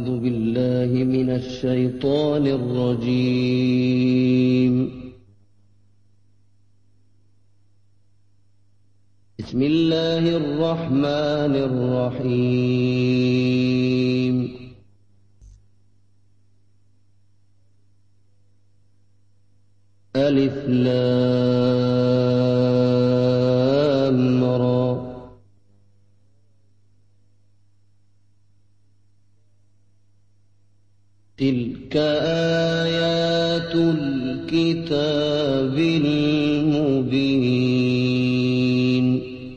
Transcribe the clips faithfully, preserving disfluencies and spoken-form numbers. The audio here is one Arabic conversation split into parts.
أعوذ بالله من الشيطان الرجيم. بسم الله الرحمن الرحيم. ألف لام را. تلك آيات الكتاب المبين.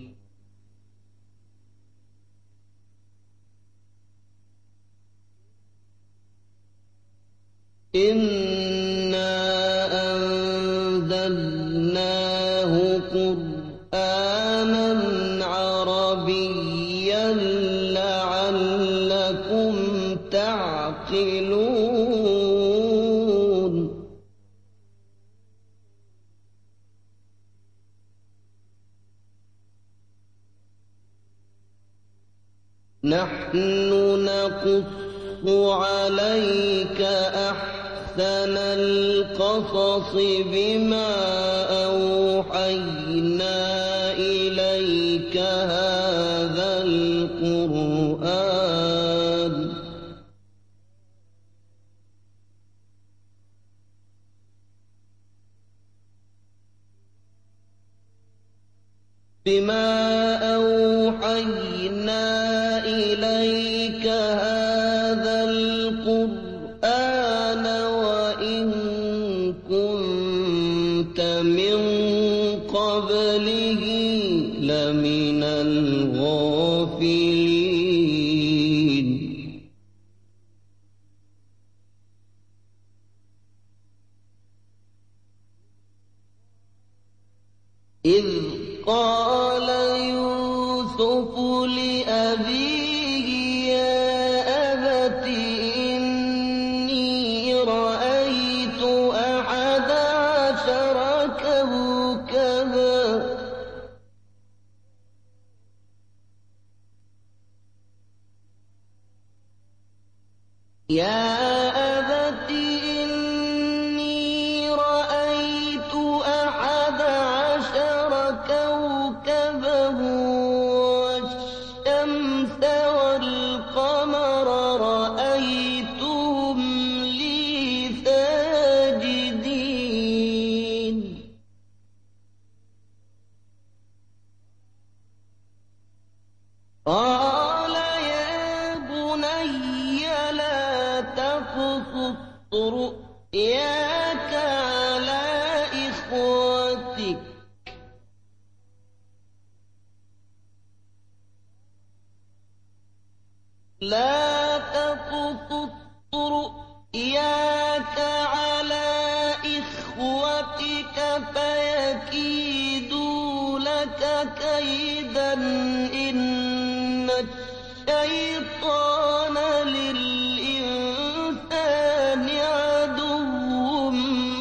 إنا أنزلناه قرآنا عربيا لعلكم تعقلون. نحن نقص عليك أحسن القصص بما أوحينا إليك هذا القرآن بما أوحينا إليك هذا القرآن وإن كنت من قبله لمن الغافلين. إذ قال يوسف لأبيه يا أبت إني رأيت أحد عشر كوكبا يا أبت إني رأيت أحد عشر كوكبا والشمس والقمر رأيتهم لي ساجدين. قال يا بني لا تقصص رؤياك على إخوتك لا تقصص رؤياك على إخوتك فيكيدوا لك كيدا إن الشيطان للإنسان عدو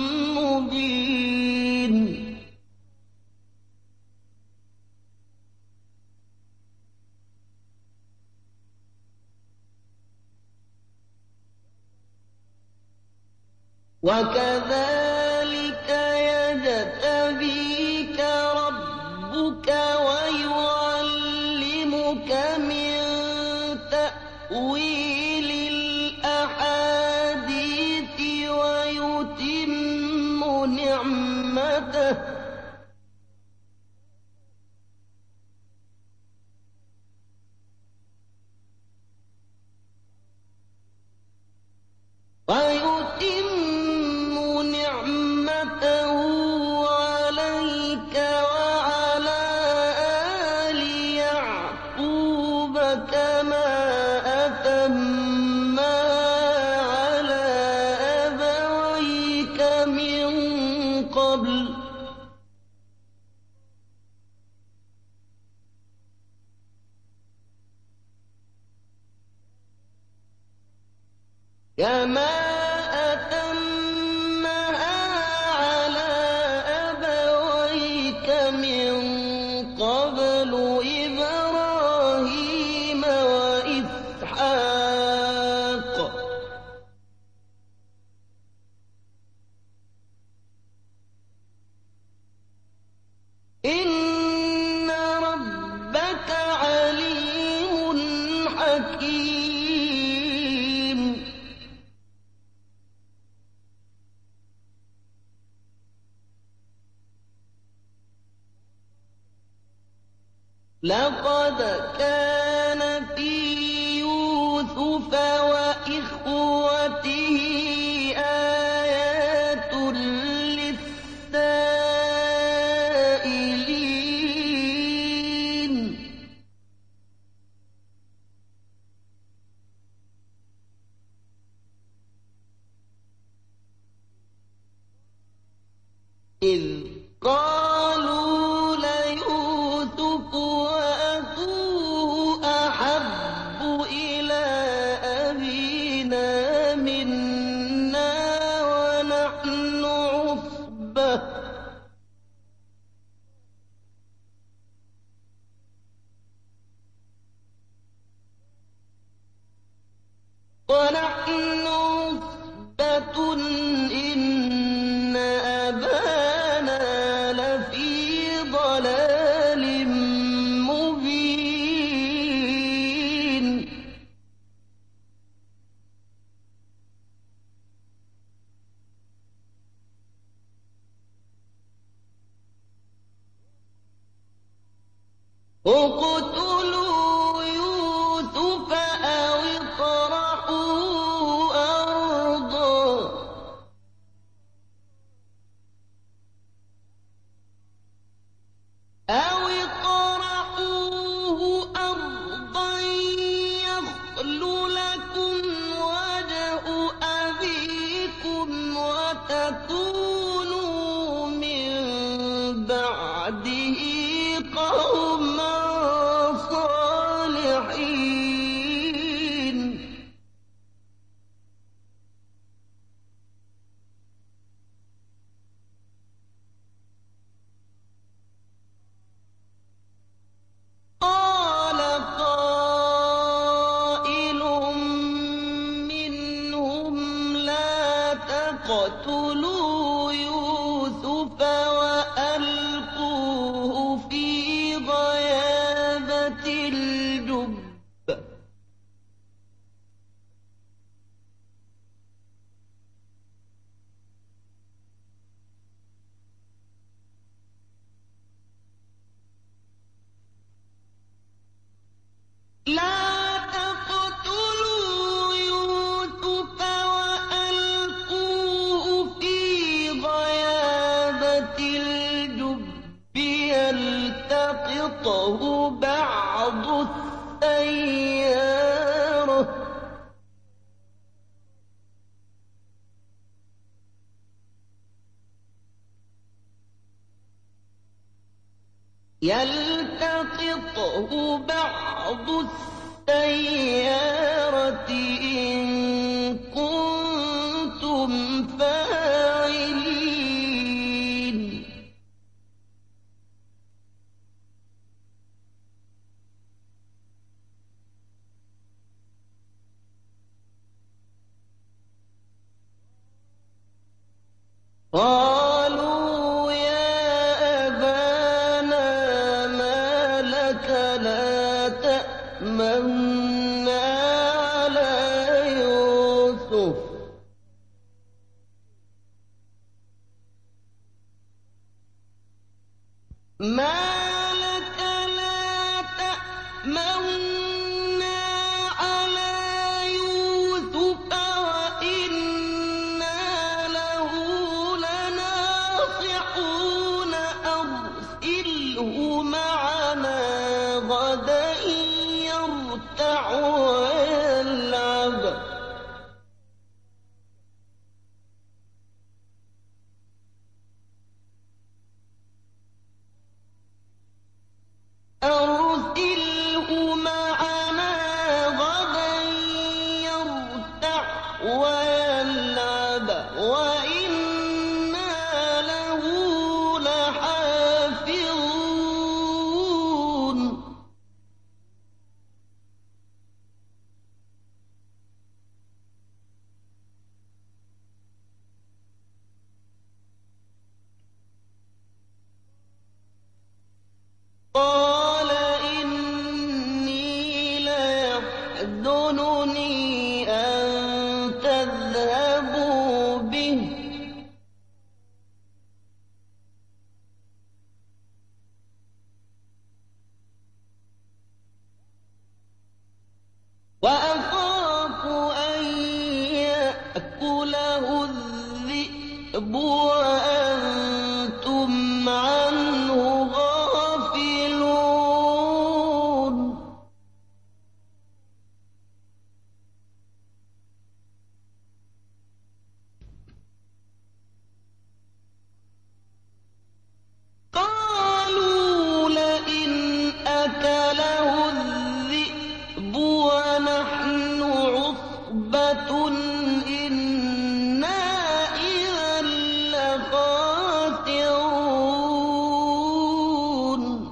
مبين. وكذلك يجتبيك ربك ويعلمك من تأويل الأحاديث ويتم نعمته ويتم نعمته عليك وعلى آل يعقوب كما أتمها على أبويك من قبل كما أتمها على أبويك من قبل إبراهيم وإسحاق لقد كان في يوسف وإخوته آيات للسائلين إذ قالوا ليوسف وأخوه أحب إلى أبينا منا ونحن عصبة ونحن عصبة إن أبانا لفي ضلال مبين اقتلوا يوسف أو اطرحوه أرضا أو اطرحوه أرضا يخل لكم وجه أبيكم وتكونوا من بعده قوما صالحين قال قائل منهم لا تقتلوا يوسف وألقوه في غيابة الجب لا تقتلوا يوسف وألقوه في غيابة الجب يلتقطه بعض السيارة يلتقطه بعض السيارة إن كنتم فاعلين قالوا يا أبانا ما لك لا تأمنا على يوسف ما لك لا تأمنا على يوسف وإنا له لناصحون أرسله معنا غدا يرتع ويلعب أرسله معنا غدا يرتع ويلعب وإنا له لحافظون وأخاف أن يأكله الذئب وأنتم عنه غافلون قالوا لئن أكله الذئب ونحن عصبة إنا إذا لخاسرون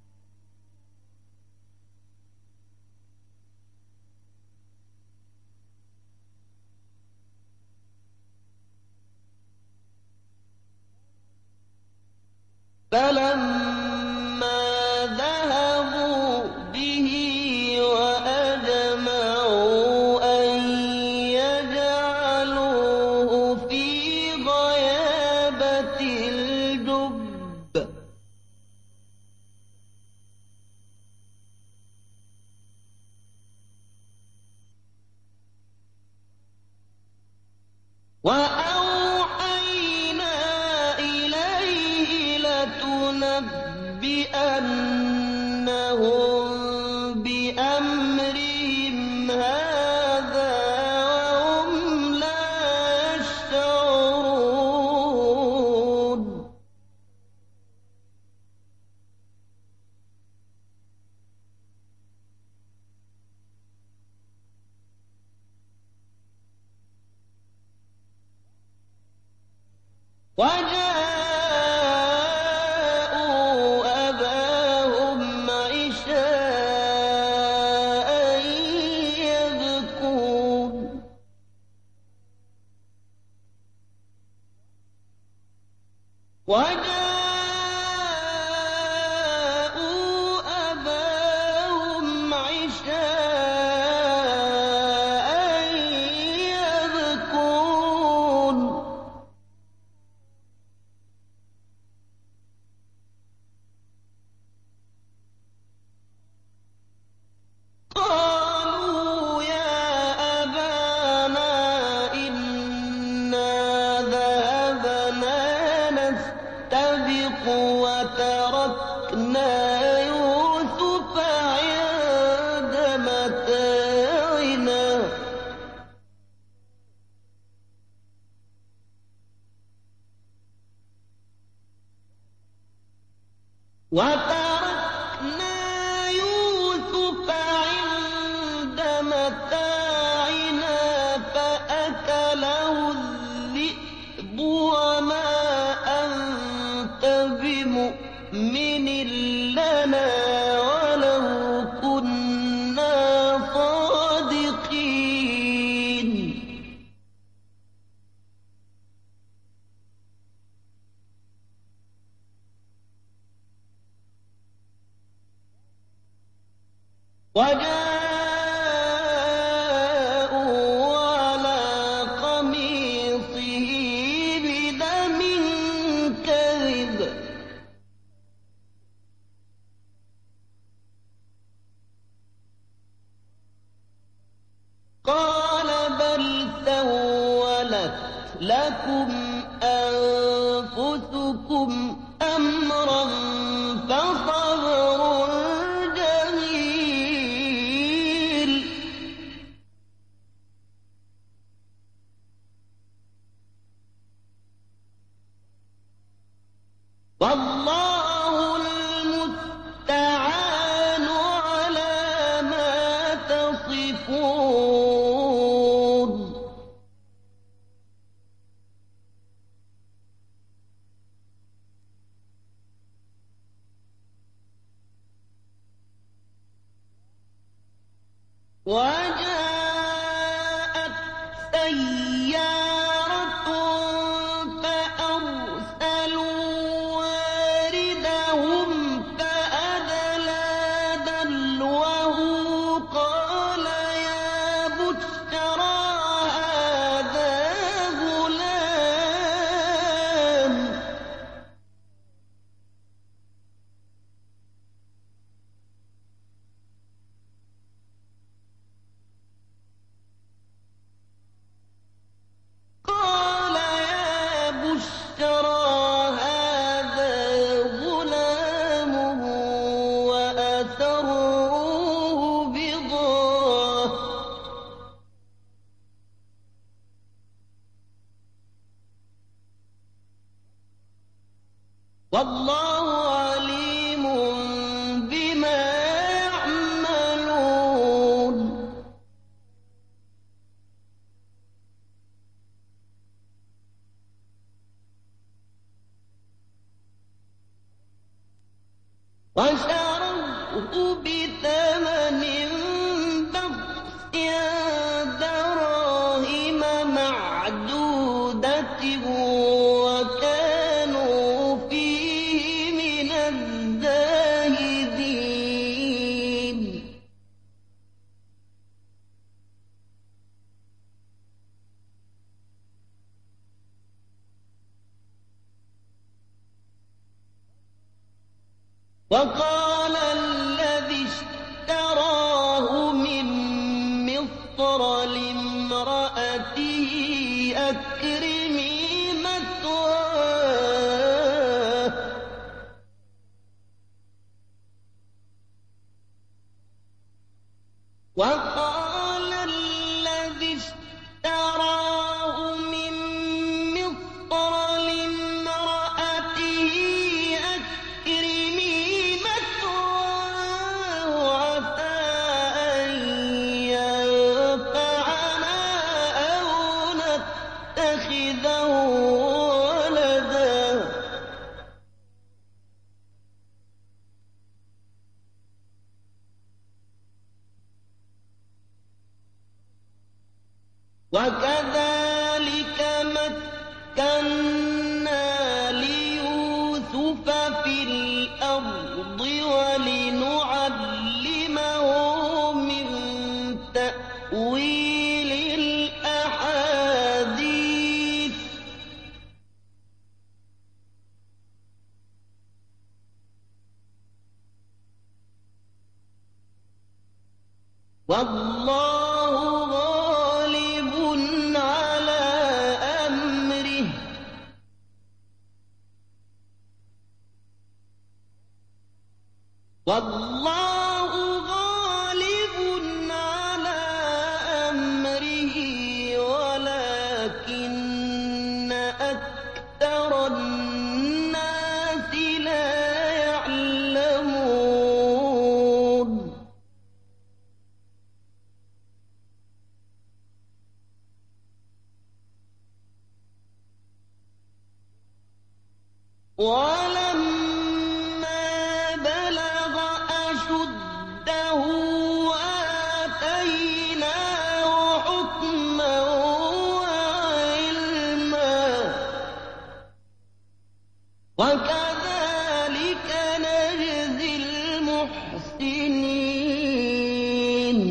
فلما ذهبوا به وأجمعوا أن يجعلوه في غيابة الجب وأوحينا إليه لتنبئنهم بأمرهم هذا وهم لا يشعرون وجاءوا أباهم عشاء يبكون وجاءوا أباهم عشاء يبكون قالوا يا أبانا إنا ذهبنا نستبق وتركنا يوسف عند متاعنا وتركنا يوسف عند متاعنا فأكله الذئب وما أنت بمؤمن لنا ولو كنا صادقين وجاءوا على قميصه بدم كذب قال بل سولت لكم أنفسكم أمرا فصبر جميل والله المستعان على ما تصفون وجاءت سيارة فأرسلوا واردهم فأدلى دلوه قال يا بشرى هذا غلام وغروه بضاعة والله عليم بما يعملون وشروه بثمن بخس دراهم معدودة وكانوا فيه من الزاهدين وقال الذي اشتراه من مصر لامرأته أكرمي مثواه وقال الذي اشتراه من مصر لامرأته أكرمي مثواه عسى أن ينفعنا أو نتخذه ولدا وكذلك مكنا ليوسف في الأرض ولنعلمه من تأويل الأحاديث والله غالب على أمره والله غالب على أمره ولكن أكثر الناس لا يعلمون ولما بلغ أشده آتيناه حكما وعلما وكذلك نجزي المحسنين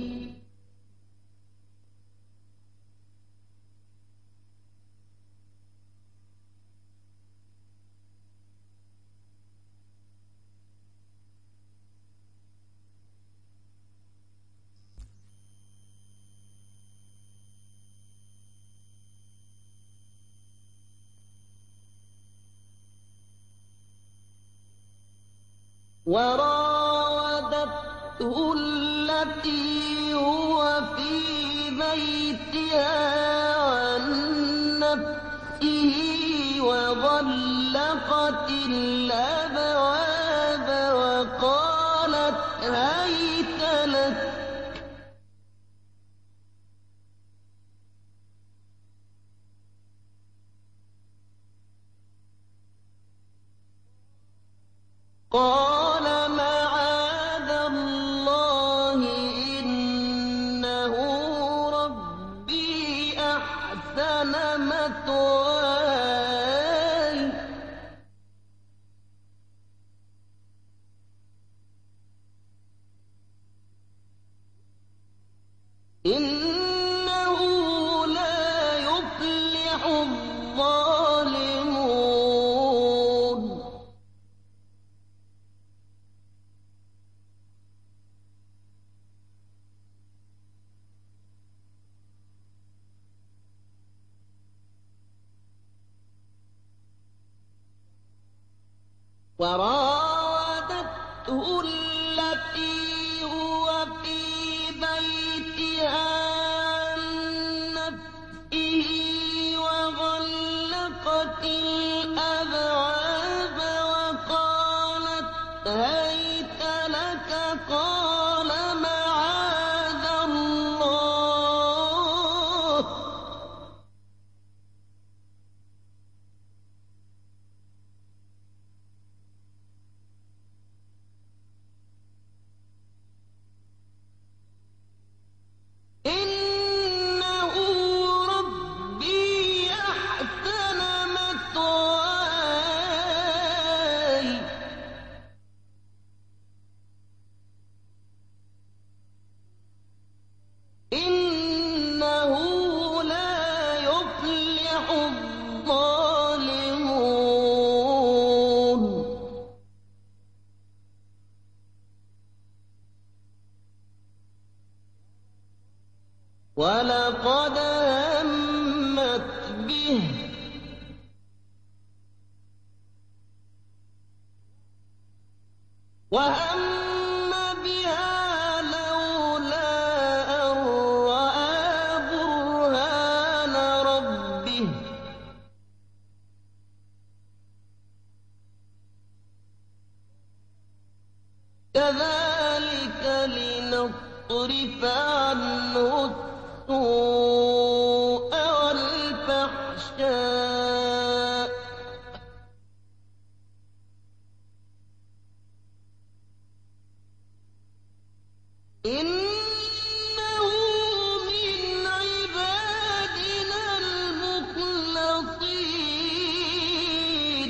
وراودته التي هو في بيتها عن نفسه وغلقت الأبواب وقالت هيت لك قال معاذ الله إنه ربي أحسن مثواي إنه لا يفلح الظالمون وراودته التي ولقد همت به وهم بها لولا أن رأى برهان ربه كذلك لنصرف عنه السوء والفحشاء إنه من عبادنا المخلصين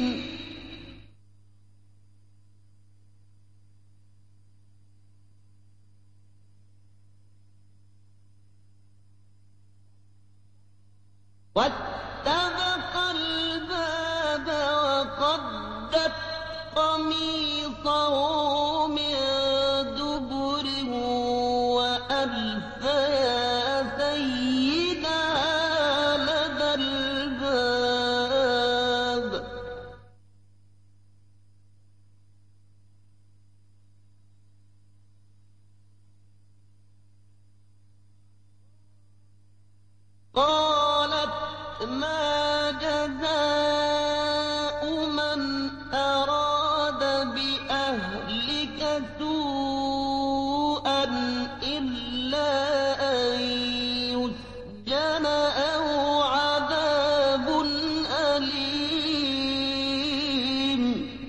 واتبق الباب وقدت قميصه من دبر وألف يا سيدها لدى الباب قالت ما جزاء من أراد بأهلك سوءا إلا أن يسجن أو عذاب أليم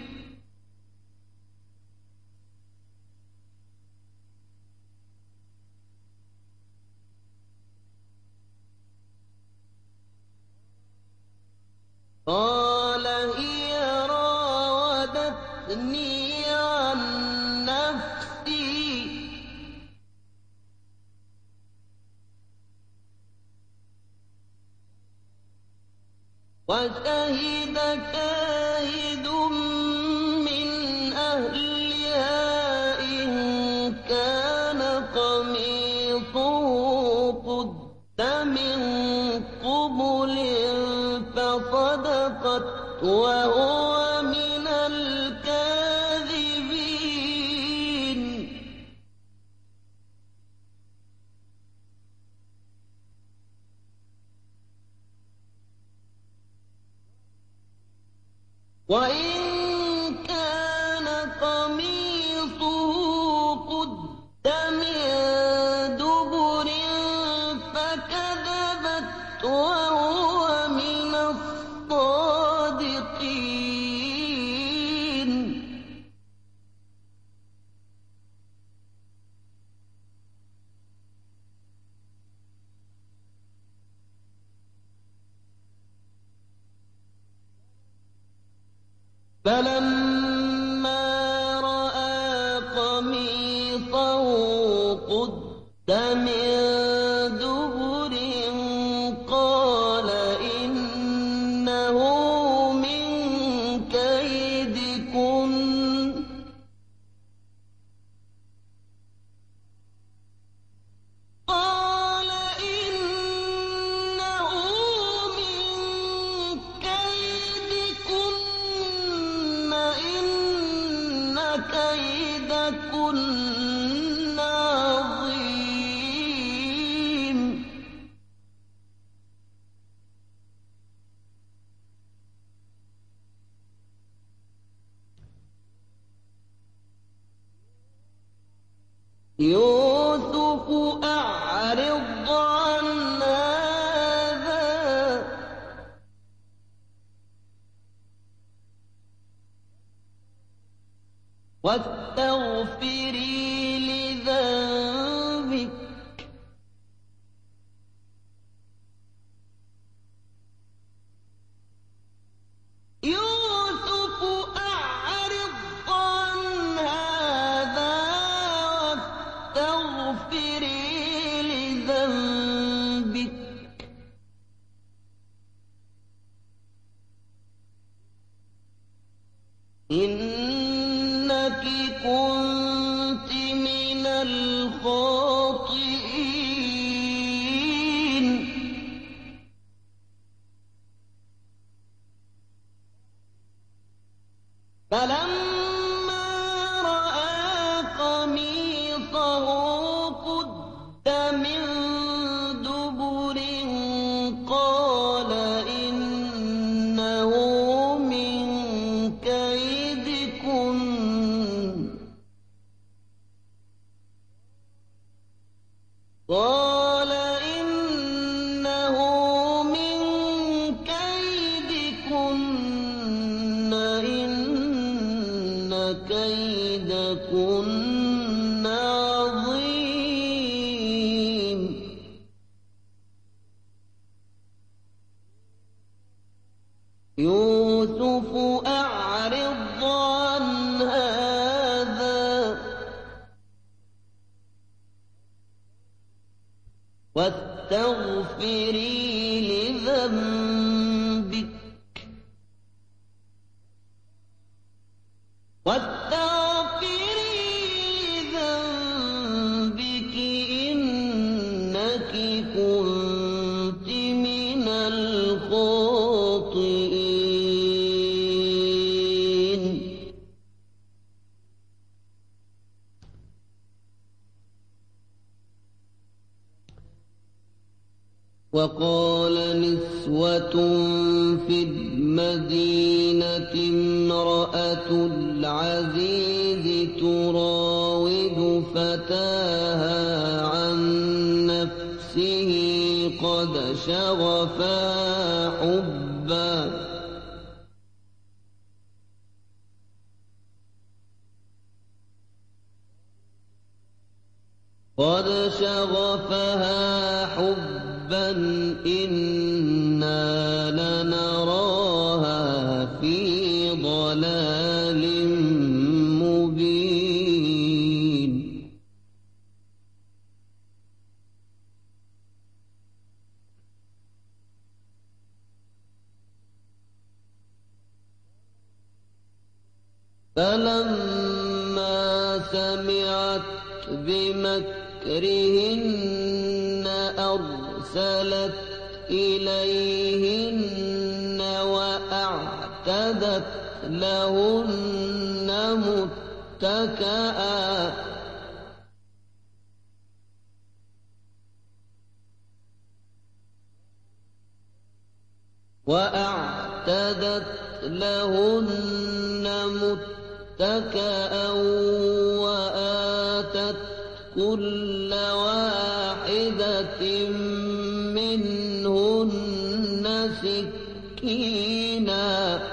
قال هي راودتني عن نفسي وشهد شاهد من أهلها إن كان قميصه قد من قبل فصدقت وهو من الكاذبين وإن كان قميصه قد من دبر فكذبت وهو من الصادقين فلما رأى قميصه قد من دبر قال إنه من كيدكن قال إنه من كيدكن إن كيدكن عظيم يوسف أعرض عن هذا واستغفري لذنبك يوسف أعرض عن هذا واستغفري واستغفري لذنبك واستغفري لذنبك إنك كنت من الخاطئين. وقال نسوة في المدينة امرأة العزيز تراود فتاها عن نفسه قد شغفها حبا قد شغفها حبا إنا لنراها في ضلال مبين. فلما سمعت بمكرهن أرسلت إليهن وأعتدت لهن متكئا وأعتدت لهن متكئا وآتت كل واحدة منهن سكينا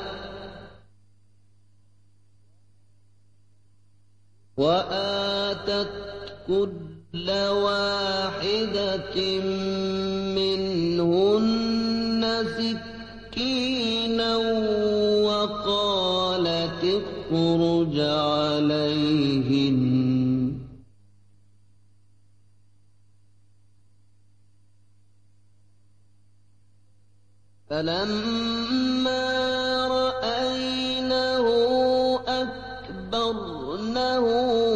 وآتت كل واحدة منهن سكينا وقالت اخرج عليهن. فلما رأينه أكبرنه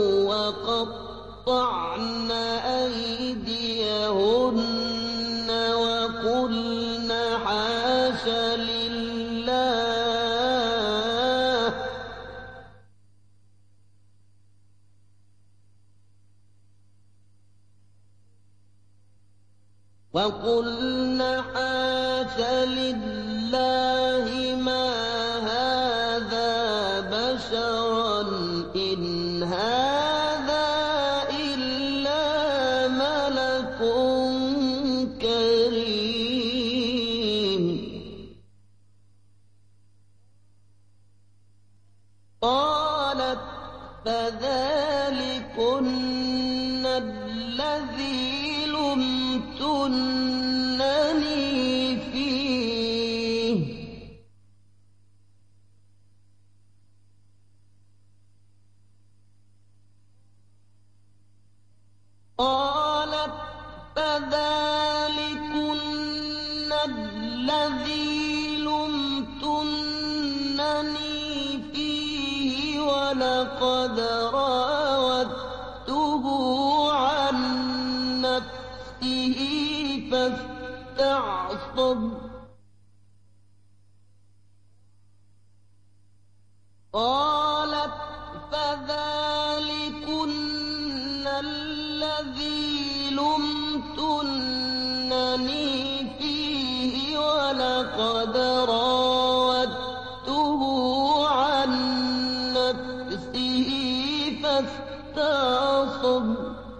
وقطعن أيديهن وقلن حاش لله وقلن حاش لله ما هذا بشرا إن هذا إلا ملك كريم. قالت فذلكن الذي لمتنني فيه قالت فذلكن الذي لمتنني فيه ولقد راودته عن نفسه فاستعصم قالت فذلكن الذي لمتنني فيه ولقد راودته عن نفسه فاستعصم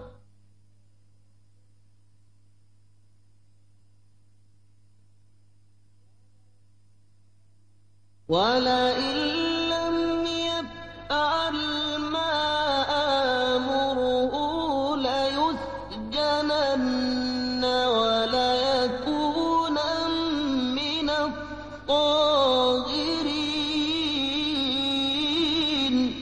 ولئن لم يفعل ما آمره ليسجنن وليكونا من الصاغرين.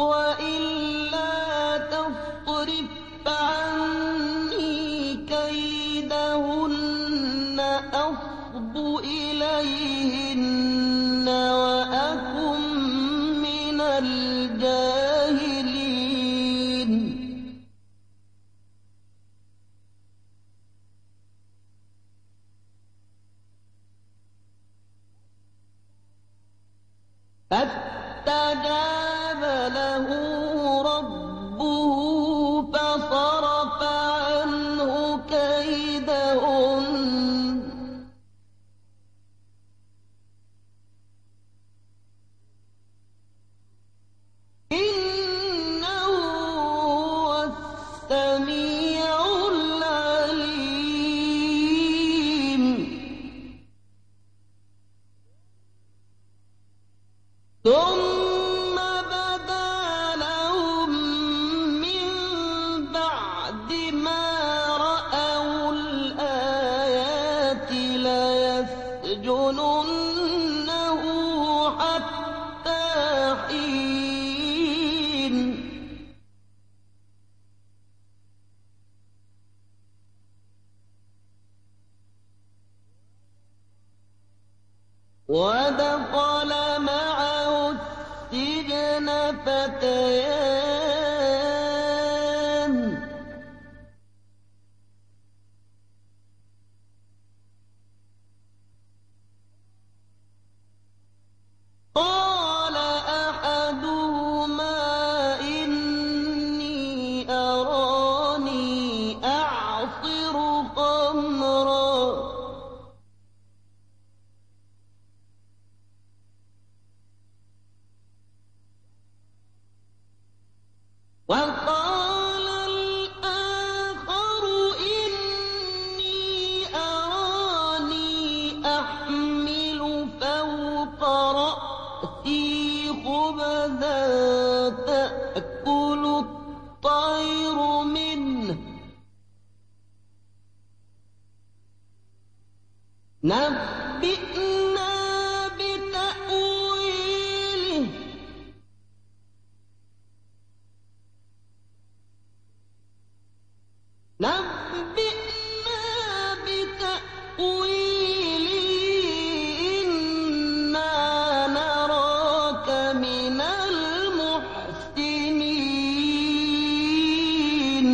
وإلا تصرف عني كيدهن أصب إليهن وأكن من الجاهلين فاستجاب له ربه فصرف عنه كيدهن إنه هو السميع العليم ثم بدا لهم من بعد ما رأوا الآيات ليسجننه حتى حين ودخل معه السجن فتيان قال أحدهما إني أراني أعصر خمرا وقال الآخر إني أراني أحمل فوق رأسي خبزا تأكل الطير منه نبئنا بتأويله نبئنا بتأويله إنا نراك من المحسنين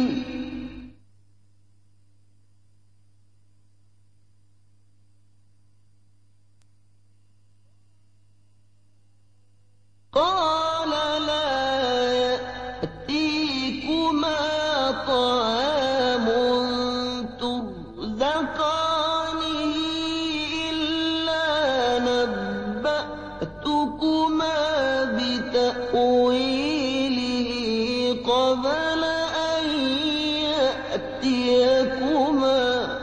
قال لا يأتيكما طعام ترزقانه إلا نبأتكما بتأويله قبل أن يأتيكما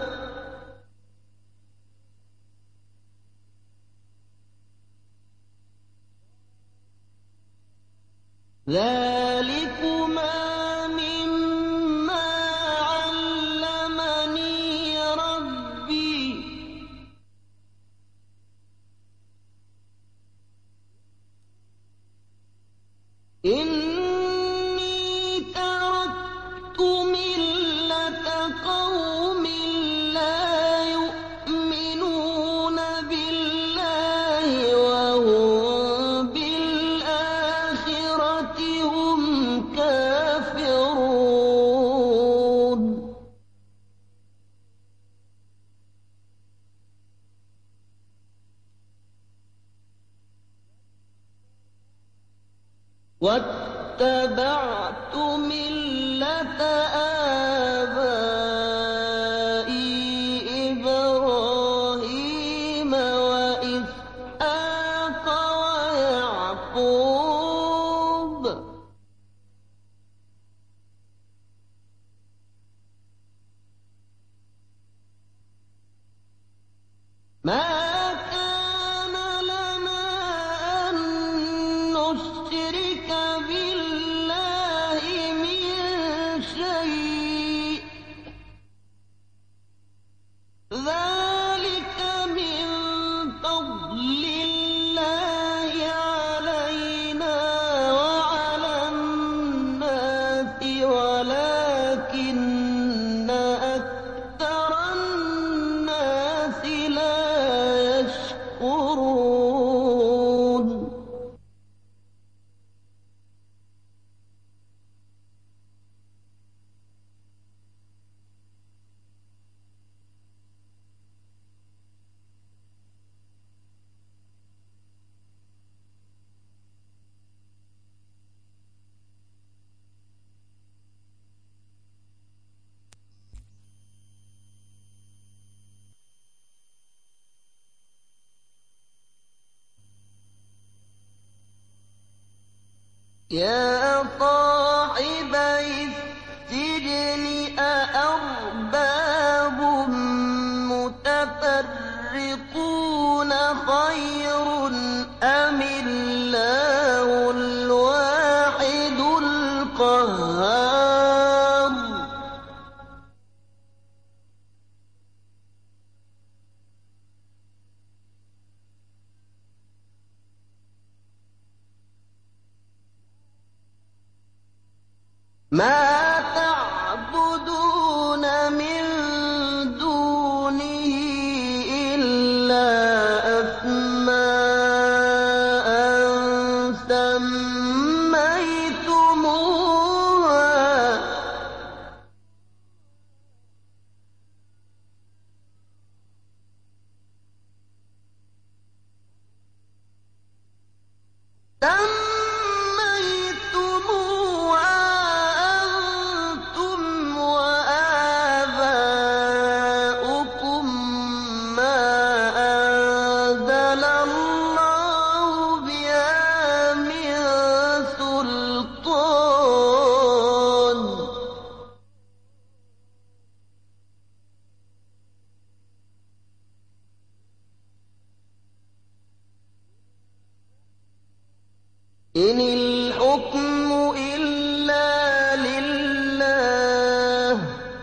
ذلكما مما علمني ربي إني تركت ملة قوم لا يؤمنون بالله وهم بالآخرة هم كافرون واتبعت ملة آبائي إبراهيم وإسحاق ويعقوب ما كان لنا أن نشرك بالله من شيء يا صاحبي السجن أأرباب متفرقون خير أم الله الواحد القهار ما تعبدون من دونه إلا أسماء سميتموها سميتموها أنتم وآباؤكم ما أنزل الله بها من سلطان إن الحكم إلا لله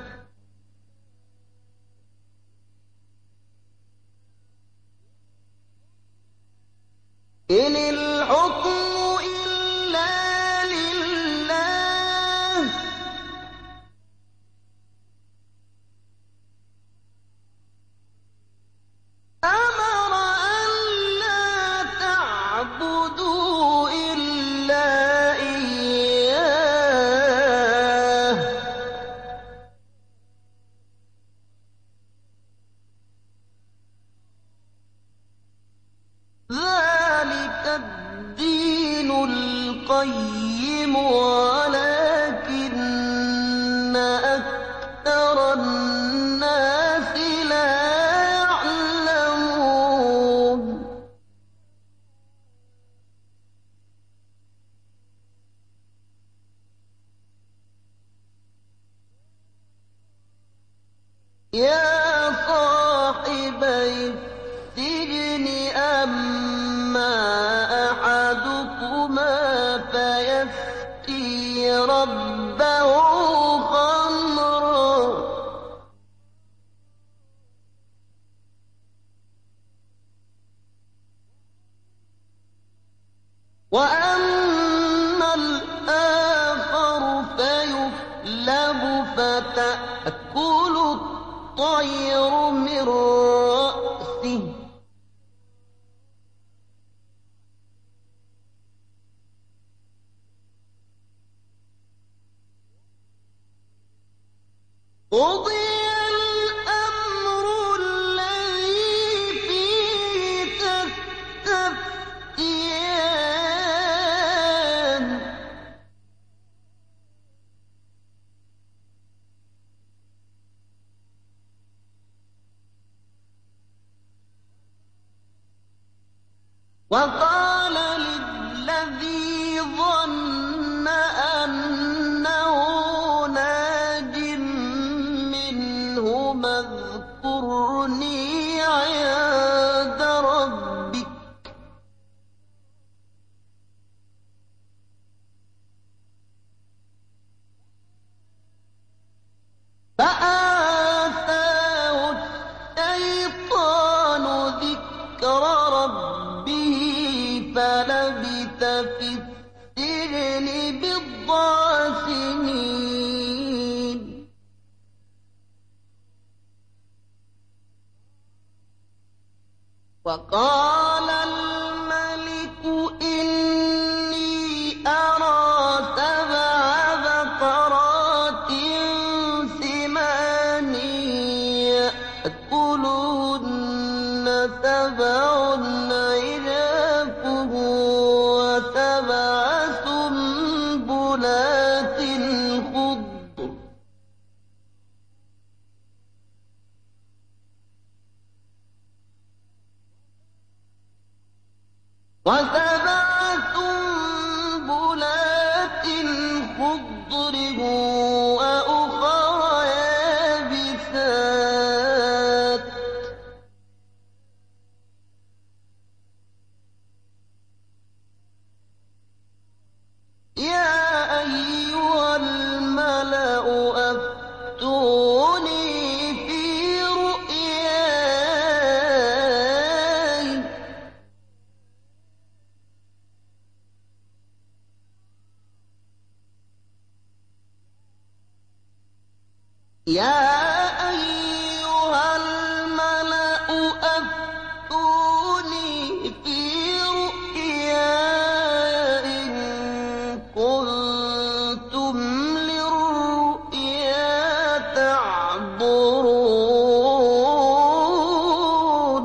إن الحكم إلا لله أمر أن لا تعبدوا إلا إياه ذلك الدين القيم ولكن أكثر الناس لا يعلمون يا صاحبي السجن أما أحدكما فيسقي ربه خمرا وأما الآخر فيصلب فتأكل الطير من رأسه قضي الأمر الذي فيه تستفتيان وقال للذي ظن أنه ناج منهما اذكرني عند ربك فآتاه الشيطان ذكر ربه فلبث في السجن بضع سنين وقال الملك إني أرى سبع بقرات سمان يأكلهن سبع عجاف وسبع سنبلات خضر وسبع سنبلات خضر وأخر يابسات يا أيها الملأ أفتوني في رؤياي يا أيها الملأ أفتوني في رؤياي إن كنتم للرؤيا تعبرون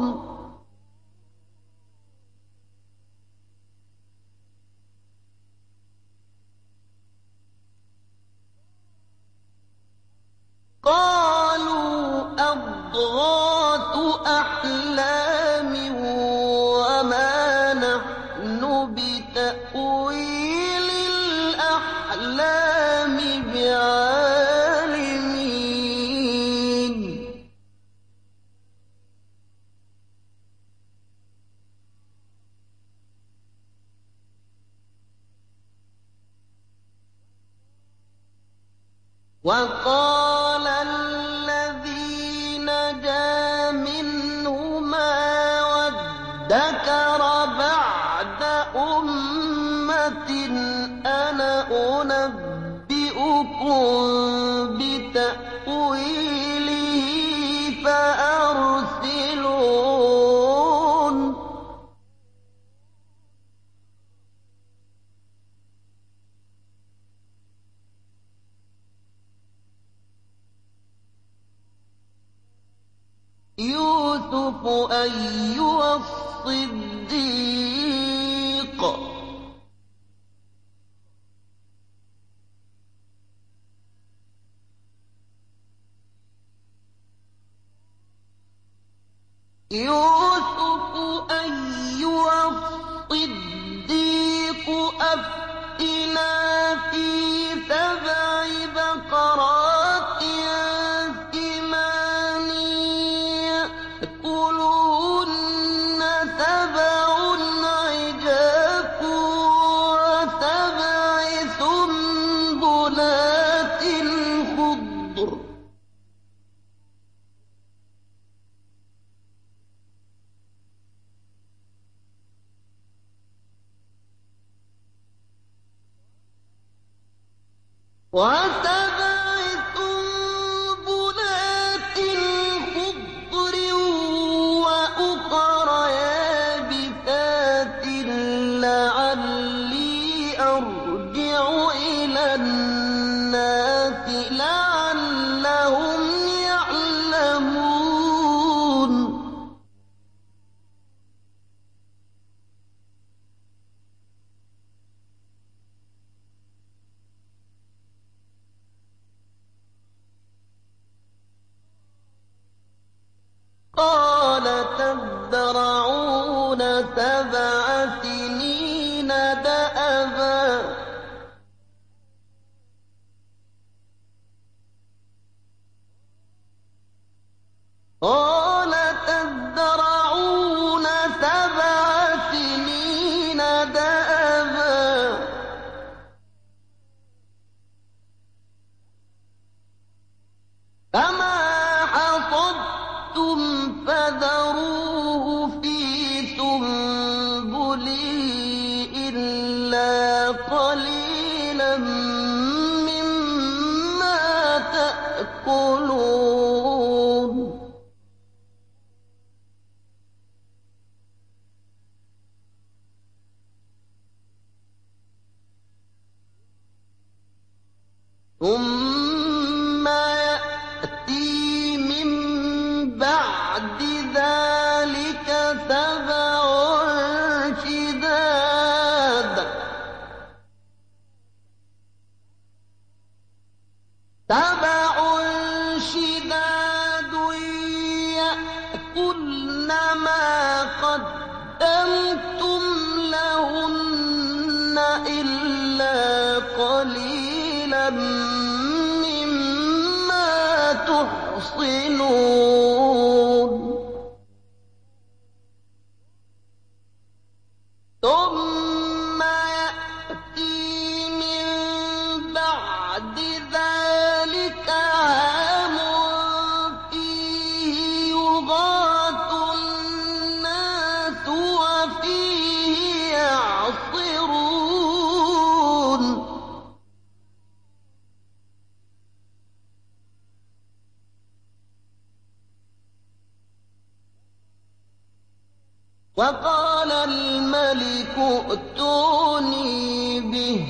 قالوا أضغاث أحلام وما نحن بتأويل الأحلام بعالمين وقال الذي نجا منهما وادكر بعد أمة أنا أنبئكم بتأويله فأرسلون يوسف أيها الصديق يوسف أيها الصديق أفتنا في سبع بقرات سمان يأكلهن سبع عجاف وسبع سنبلات خضر وسبع سنبلات خضر وأخر يابسات لعلي أرجع إلى الناس لعلهم يعلمون قال تزرعون سبع سنين دأبا قال تزرعون سبع سنين دأبا فما حصدتم فذروه في سنبله إلا قليلا مما تأكلون ثم يأتي من بعد ذلك سبع شداد سبع شداد يأكلن ما قدمتم لهن إلا قليلا قليلا مما تحصنون ثم يأتي من بعد ذلك عام فيه يغاث الناس وفيه يعصرون وقال الملك ائتوني به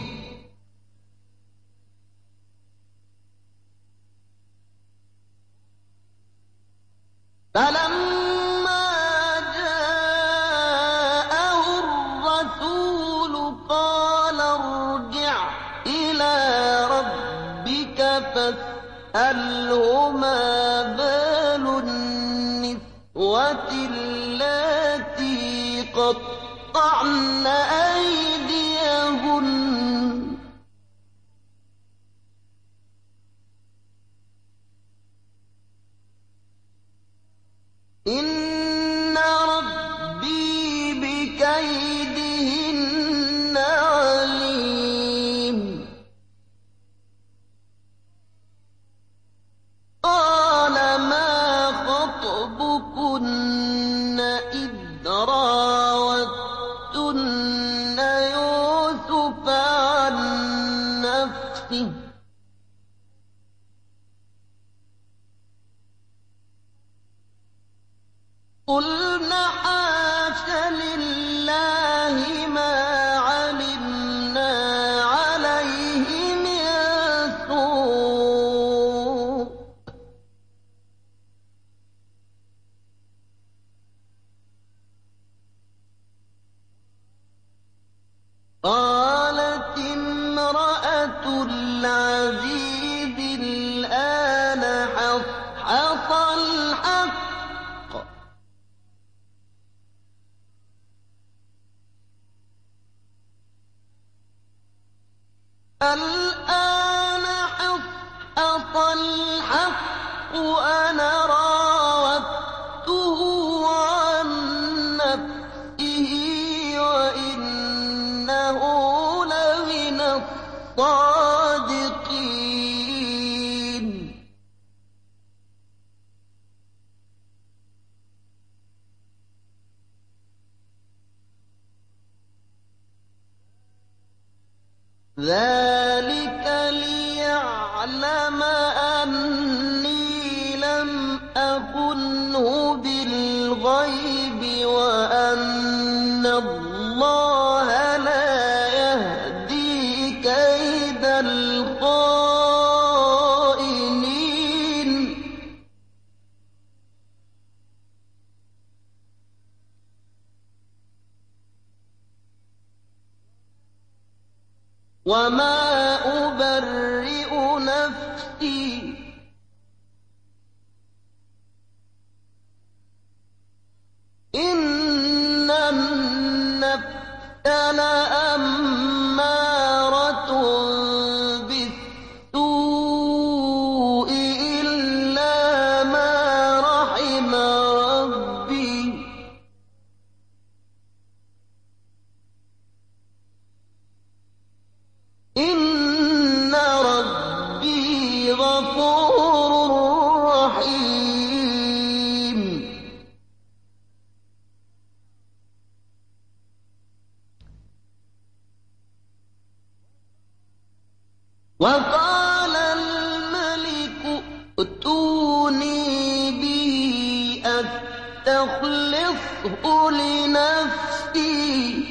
فلما جاءه الرسول قال ارجع إلى ربك فاسأله ما بال النسوة اللاتي قطعن أيديهن إن ربي بكيدهن عليم قال ما خطبكن إذ راوتن يوسف عن نفسه قلنا حاش لله ما علمنا عليه من سوء قالت امرأة العزيز الآن حصحص الحق الآن حصحص الحق أنا راودته عن نفسه وإنه لمن الصادقين ذلك ليعلم أني لم أخنه بالغيب وأن الله لا يهدي كيد الخائنين وما أبرئ نفسي إن النفس لأمارة بالسوء إلا ما رحم ربي إن ربي غفور رحيم وقال الملك ائتوني به أستخلصه لنفسي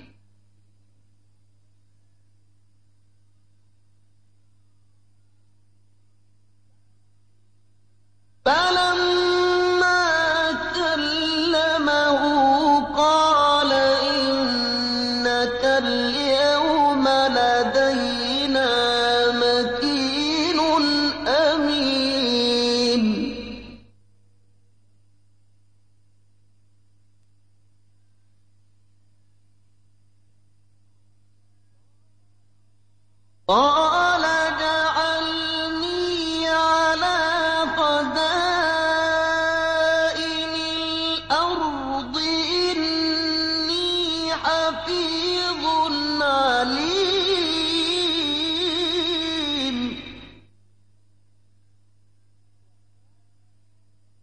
فلما كلمه قال إنك اليوم لدينا مكين أمين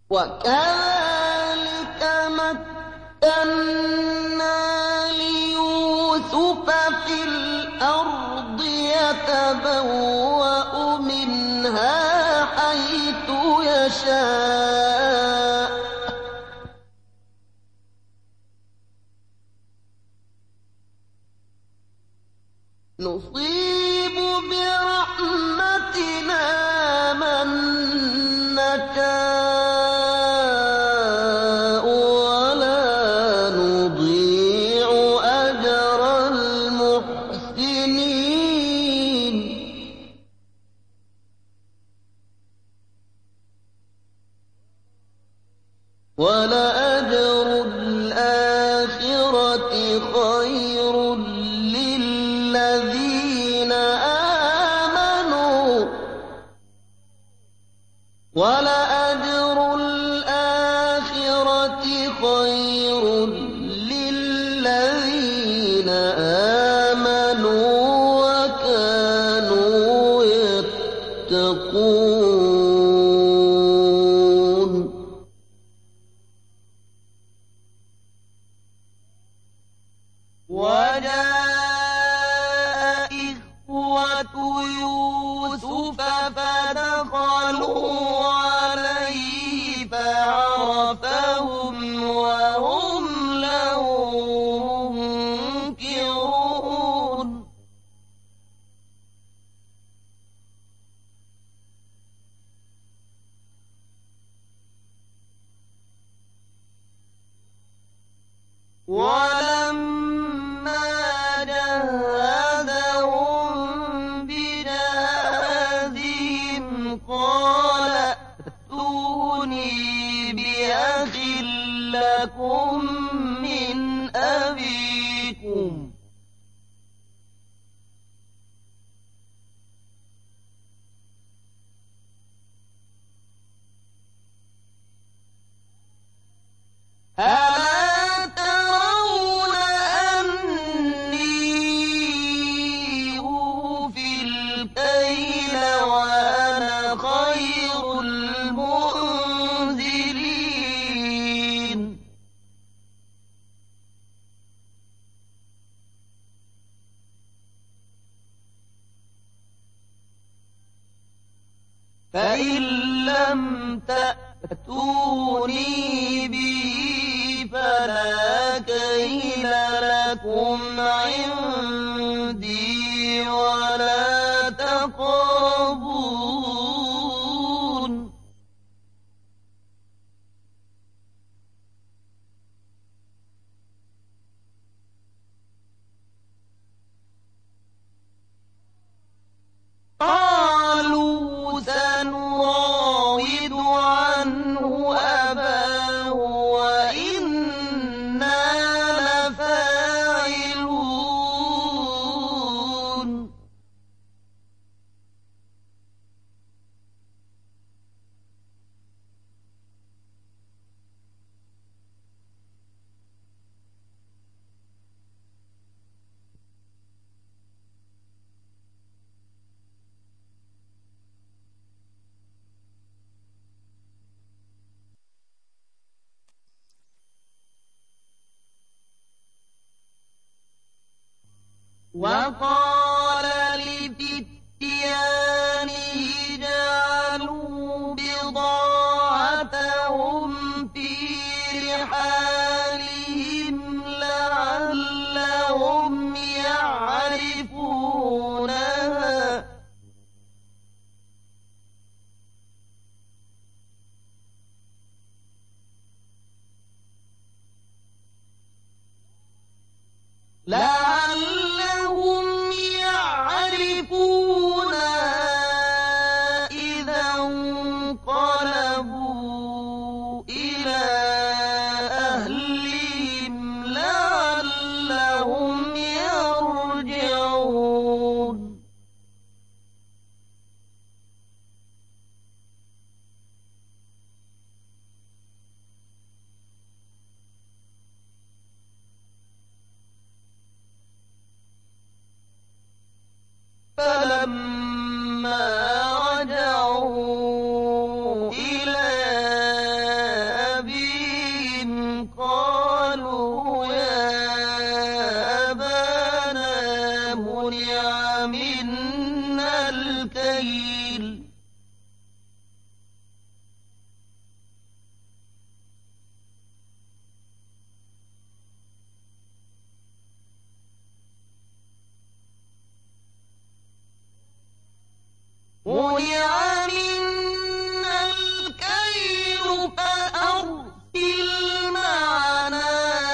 وكذلك مكنا ليوسف في الأرض يتبوأ منها حيث يشاء نصيب برحمتنا من نشاء ولا نضيع أجر المحسنين ولأجر الآخرة خير للذين آمنوا ولأجر الآخرة خير للذين آمنوا وكانوا يتقون وجاء إخوة يوسف فدخلوا عليه فعرفهم وهم له منكرون ولما جهزهم بجهازهم قال ائتوني بأخ لكم من أبيكم ألا ترون أني أوفي الكيل وأنا خير المنزلين فإن لم تأتوني به فلا كيل لكم عندي ولا تقربون قالوا سنراود عنه أباه وإنا لفاعلون وقال لفتيانه جعلوا بضاعتهم في رحالهم لعلهم يعرفونها لعلهم يعرفونها إذا انقلبوا إلى أهلهم لعلهم يرجعون فلما رجعوا إلى الكيل منع منا الكيل فأرسل معنا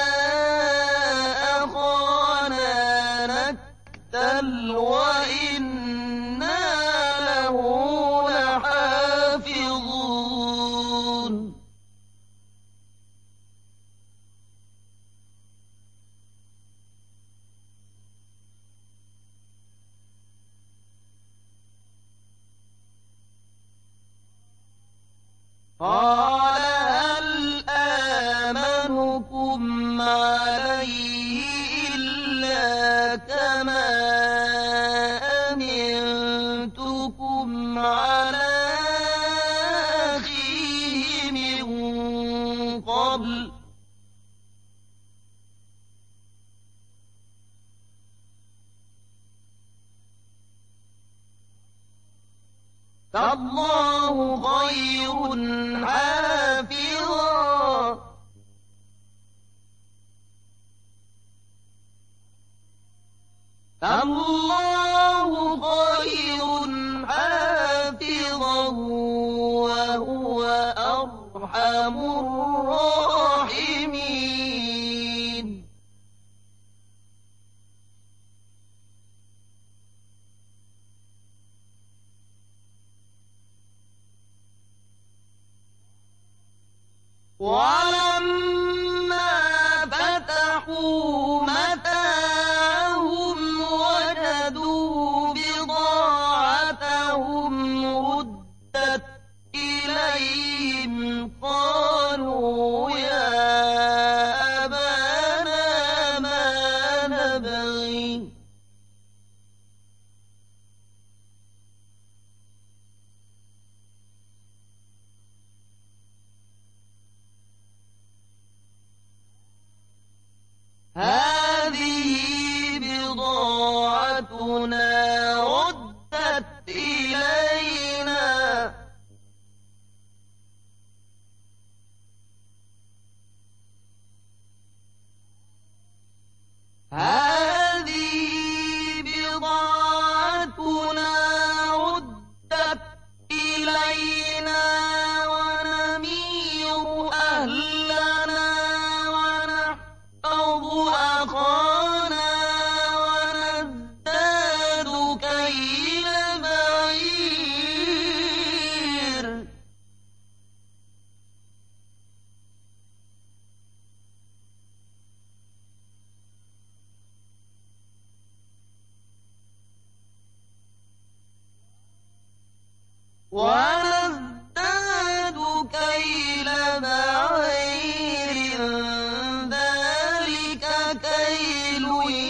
أخانا نكتل وإنا له لحافظون قال هل آمنكم عليه إلا كما أمنتكم على أخيه من قبل فالله خير حافظا فالله خير حافظا وهو أرحم الراحمين ولما فتحوا متاعهم وجدوا بضاعتهم ردت إليهم قالوا يا أبانا ما نبغي هذه بضاعتنا ردت إلينا هذه بضاعتنا ردت إلينا ونمير أهلنا ونحفظ أخانا ونزداد كيل بعير ونزداد كيل بعير ذلك كيل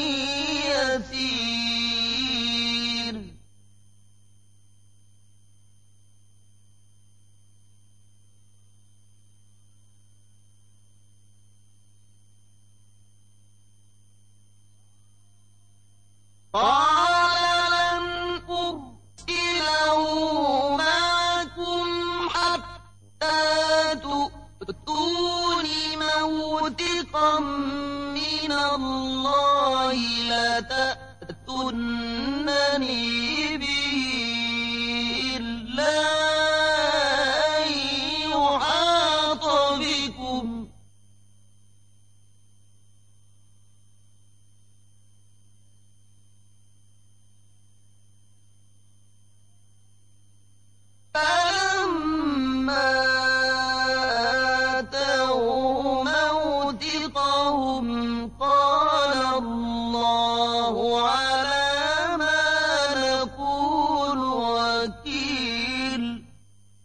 يسير قال لن أرسله معكم حتى تؤتون موثقا من الله لتأتونني به إلا أن يحاط بكم فلما آتوا موثقهم قال الله على ما نقول وكيل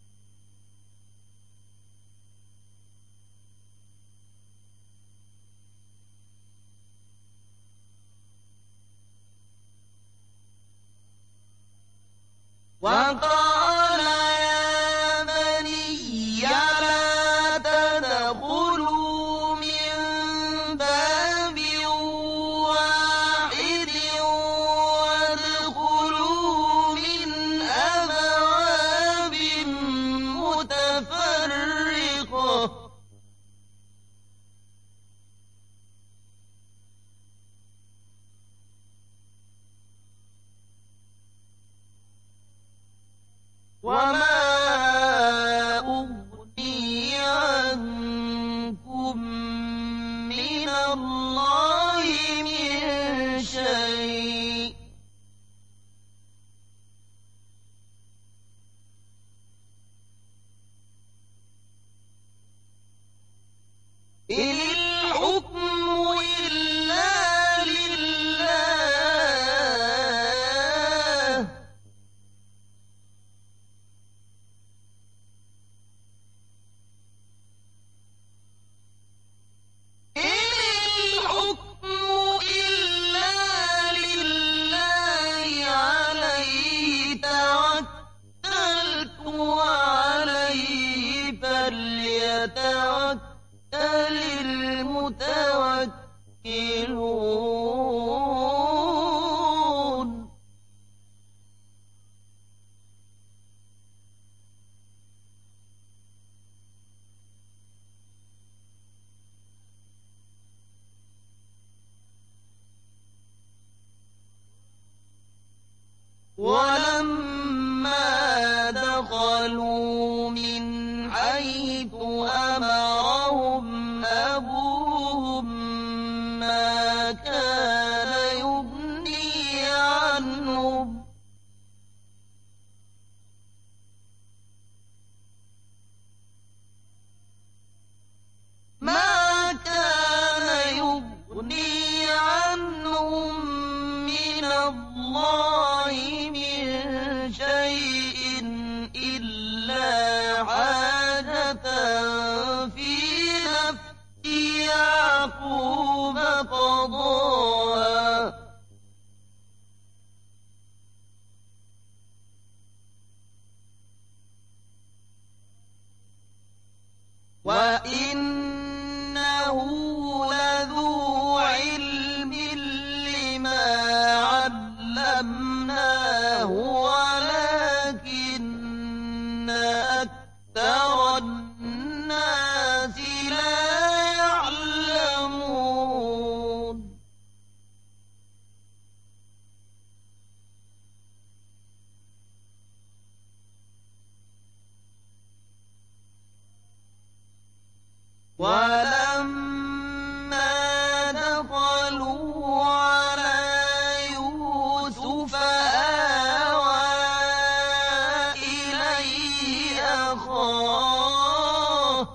وقال يا بني لا تدخلوا من باب واحد وادخلوا من وما أغني عنكم من الله من شيء إن الحكم إلا لله إن الحكم إلا لله عليه توكلت وعليه فليتوكل المتوكلون ولما دخلوا من حيث أمرهم أبوهم ما كان يغني عنهم ما كان يغني عنهم من الله من شيء إلا حاجة في نفس يعقوب قضاها وإنه لذو علم لما علمناه ولكن أكثر الناس لا يعلمون ولما دخلوا على يوسف آوى إليه أخاه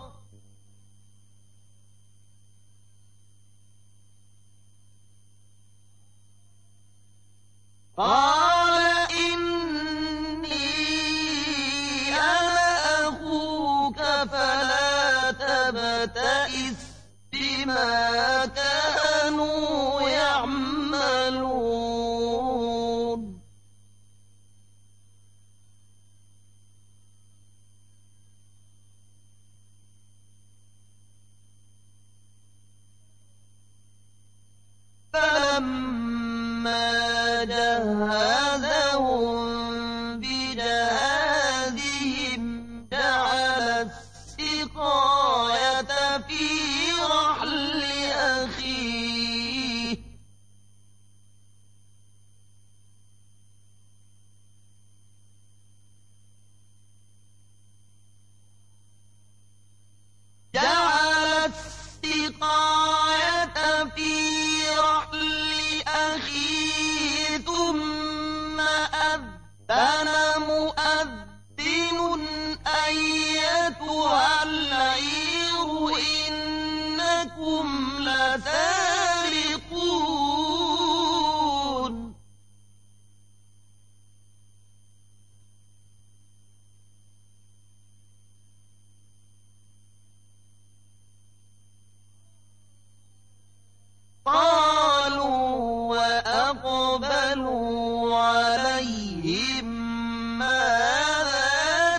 قال إني أنا أخوك فلا تبتئس بما كانوا يعملون فلما جهزهم بجهازهم جعل السقاية في رحل أخيه جعل السقاية في رحل أخيه ثم أذن مؤذن أيتها العير إنكم لسارقون قالوا وأقبلوا عليهم ماذا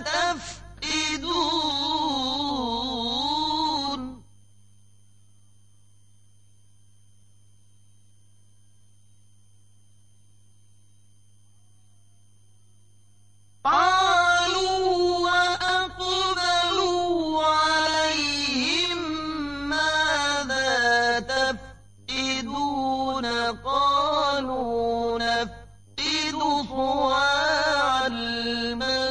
تفقدون قالوا وأقبلوا عليهم ماذا تفقدون قالوا نفقد صواع الملك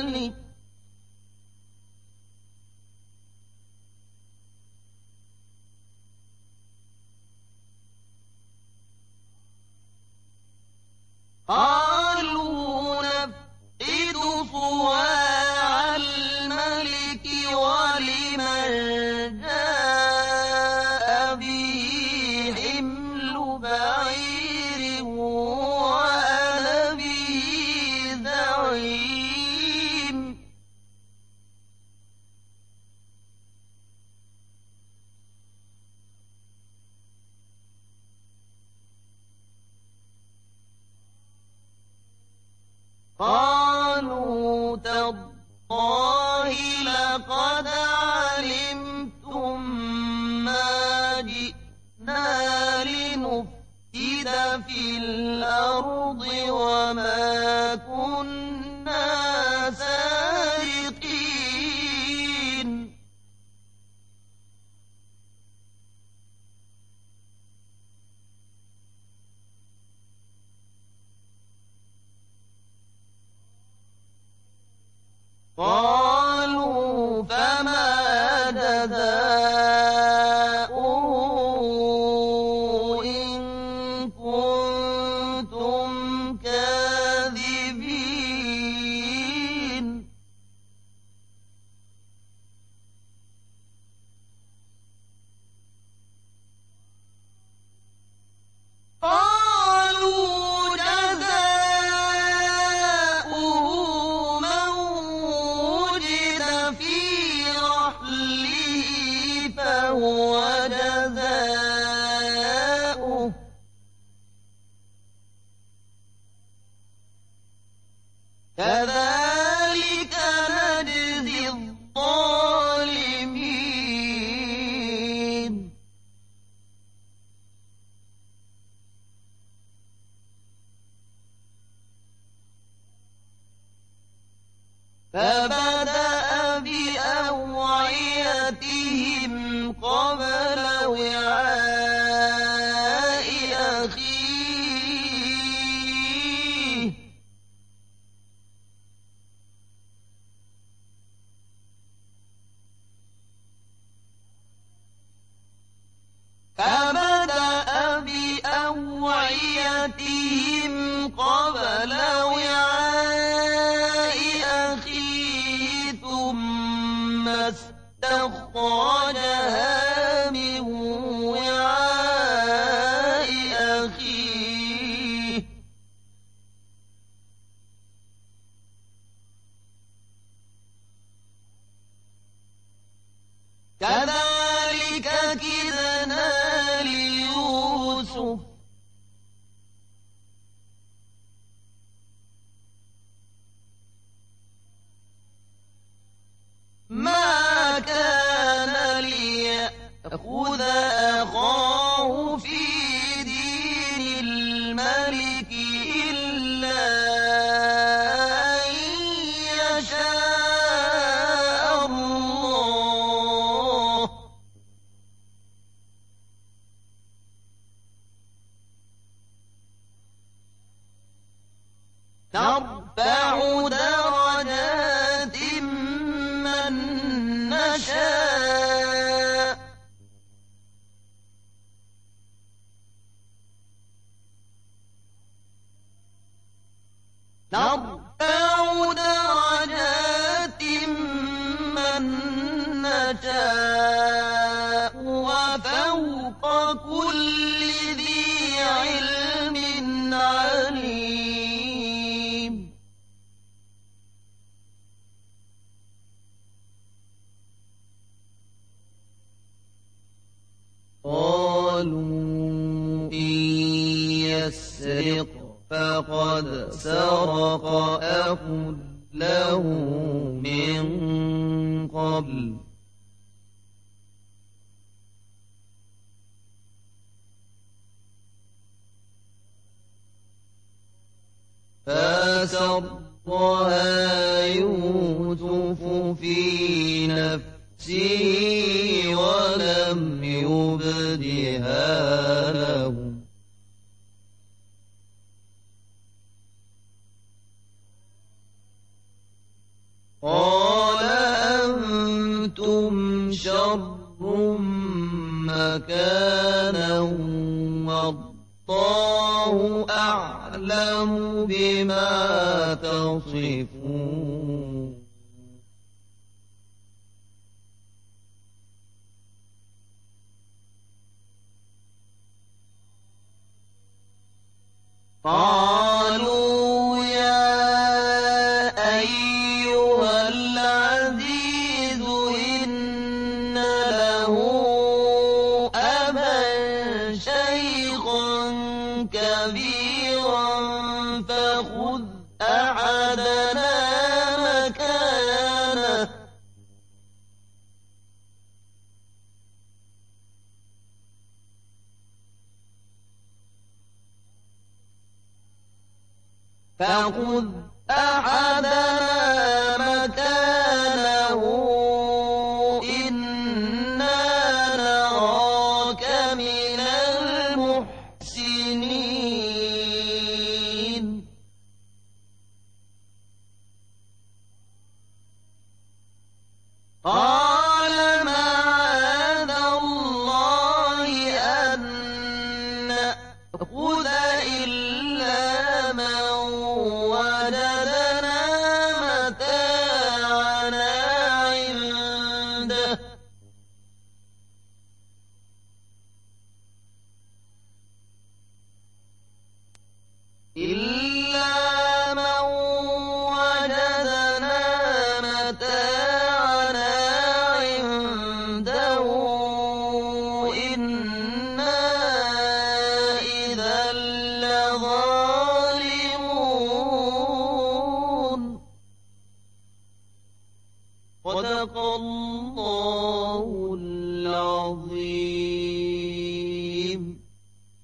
سواع الملك ولمن جاء به حمل بعير وأنا به زعيم قالوا تالله لقد علمتم ما جئنا لنفسد في الأرض وما كنا سارقين قالوا فما جزاؤه إن كنتم كاذبين قالوا جزاؤه من وجد في رحله فهو جزاؤه كذلك نجزي الظالمين فبدأ بأوعيتهم قبل وعاء أخيه فبدأ بأوعيتهم قبل وعاء أخيه ثم استخرجها من وعاء أخيه كذلك كدنا ليوسف ما كان ليأخذ أخاه في دين الملك إلا أن يشاء الله نرفع درجات من نشاء نرفع درجات من نشاء وفوق كل ذي علم عليم قالوا إن يسرق فقد سرق أخ له من قبل فأسرها يوسف في نفسه ولم يبدها له قال أنتم شر مكانا والله أعلم بما تصفون أيها العزيز إن له أبا شيخا كبيرا فخذ أحدنا مكانه فخذ